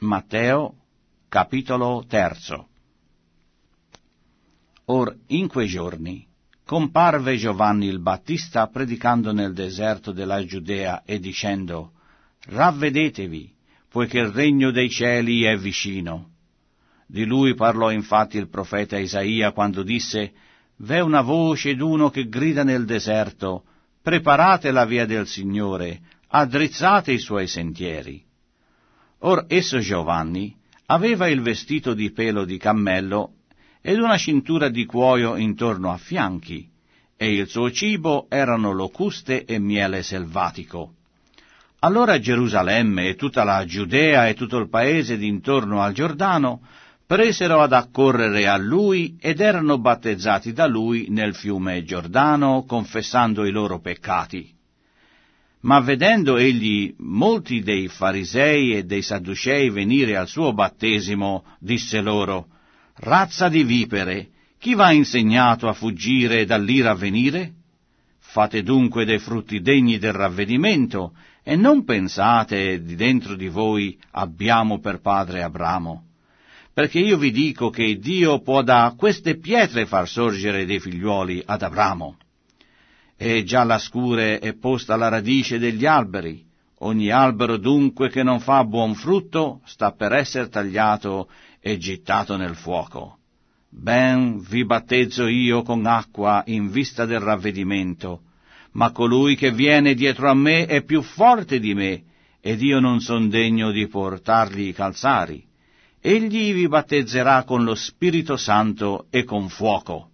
Matteo, capitolo 3. Or in quei giorni comparve Giovanni il Battista predicando nel deserto della Giudea e dicendo: Ravvedetevi, poiché il regno dei cieli è vicino. Di lui parlò infatti il profeta Isaia quando disse: V'è una voce d'uno che grida nel deserto: preparate la via del Signore, addrizzate i suoi sentieri. Or esso Giovanni aveva il vestito di pelo di cammello ed una cintura di cuoio intorno a fianchi, e il suo cibo erano locuste e miele selvatico. Allora Gerusalemme e tutta la Giudea e tutto il paese d'intorno al Giordano presero ad accorrere a lui ed erano battezzati da lui nel fiume Giordano, confessando i loro peccati. Ma vedendo egli molti dei farisei e dei sadducei venire al suo battesimo, disse loro: Razza di vipere, chi v'ha insegnato a fuggire dall'ira a venire? Fate dunque dei frutti degni del ravvedimento, e non pensate di dentro di voi: abbiamo per padre Abramo. Perché io vi dico che Dio può da queste pietre far sorgere dei figliuoli ad Abramo. E già la scure è posta alla radice degli alberi. Ogni albero dunque che non fa buon frutto sta per essere tagliato e gettato nel fuoco. Ben vi battezzo io con acqua in vista del ravvedimento, ma colui che viene dietro a me è più forte di me, ed io non son degno di portargli i calzari. Egli vi battezzerà con lo Spirito Santo e con fuoco.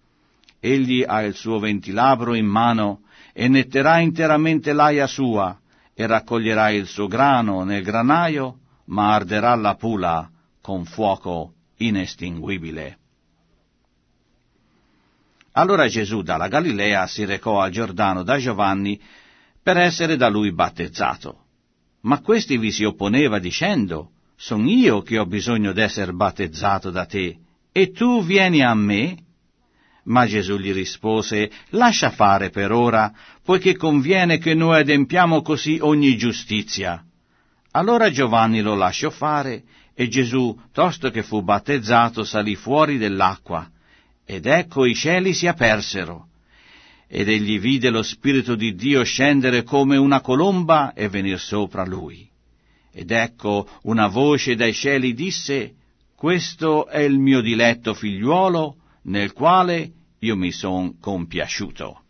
Egli ha il suo ventilabro in mano e netterà interamente l'aia sua, e raccoglierà il suo grano nel granaio, ma arderà la pula con fuoco inestinguibile. Allora Gesù dalla Galilea si recò al Giordano da Giovanni per essere da lui battezzato. Ma questi vi si opponeva dicendo: Son io che ho bisogno d'esser battezzato da te, e tu vieni a me? Ma Gesù gli rispose: Lascia fare per ora, poiché conviene che noi adempiamo così ogni giustizia. Allora Giovanni lo lasciò fare, e Gesù, tosto che fu battezzato, salì fuori dell'acqua, ed ecco i cieli si apersero, ed egli vide lo Spirito di Dio scendere come una colomba e venir sopra lui. Ed ecco una voce dai cieli disse: Questo è il mio diletto figliuolo, nel quale io mi son compiaciuto.